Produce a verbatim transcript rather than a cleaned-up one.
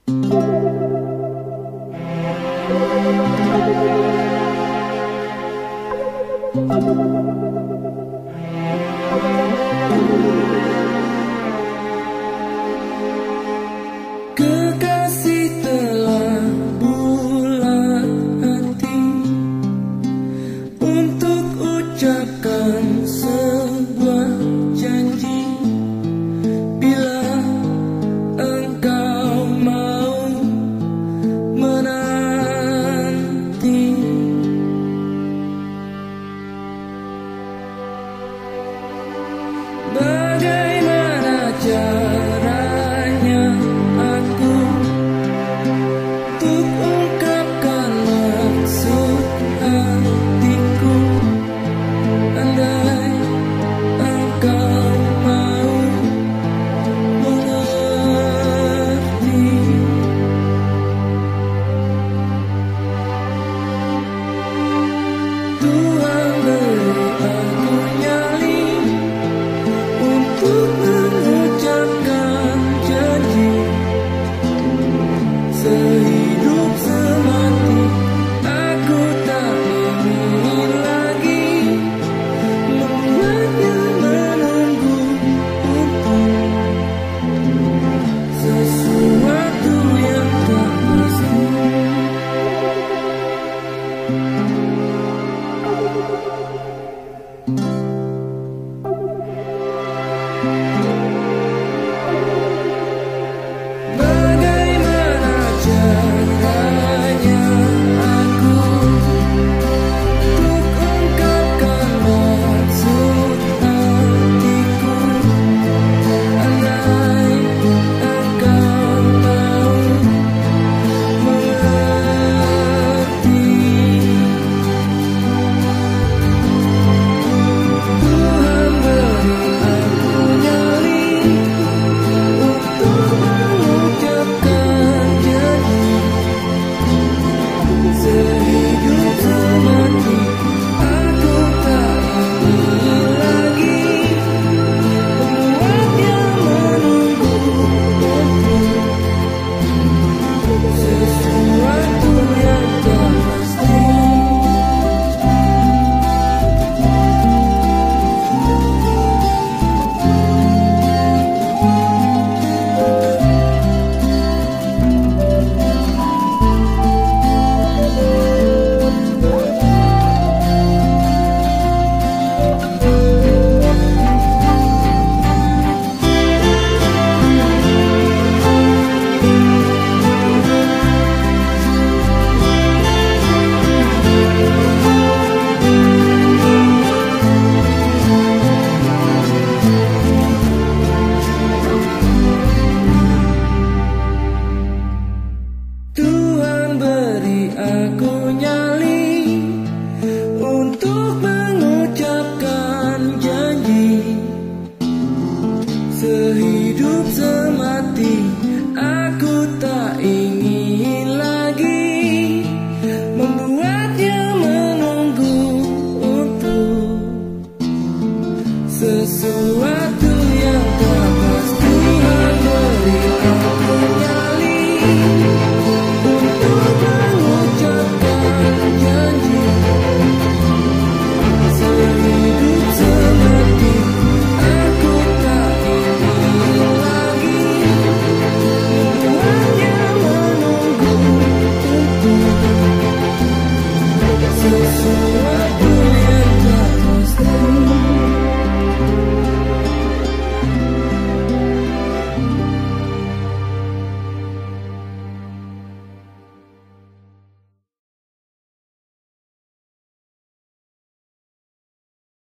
Kekasih telah bulat hati untuk ucapkan sebuah janji. Bila engkau mau menanti, bagaimana caranya aku untuk ungkapkan maksud hatiku? Andai engkau mau mengerti, Tuhan beri aku nyali untuk mengucapkan janji. Sehidup semati aku tak ingin lagi membuatnya menunggu untuk sesuatu yang tak pasti. Bagaimana caranya aku untuk ungkapkan maksud hatiku? Andai engkau mau mengerti, Tuhan beri aku nyali untuk mengucapkan janji. Sehidup semati aku tak ingin lagi membuatnya menunggu untuk sesuatu yang tak pasti. Tuhan beri aku nyali untuk mengucapkan janji. Sehidup semati aku tak ingin lagi membuatnya menunggu untuk sesuatu yang tak pasti. Tuhan beri aku nyali untuk mengucapkan janji. Sehidup semati aku tak ingin lagi membuatnya menunggu untuk sesuatu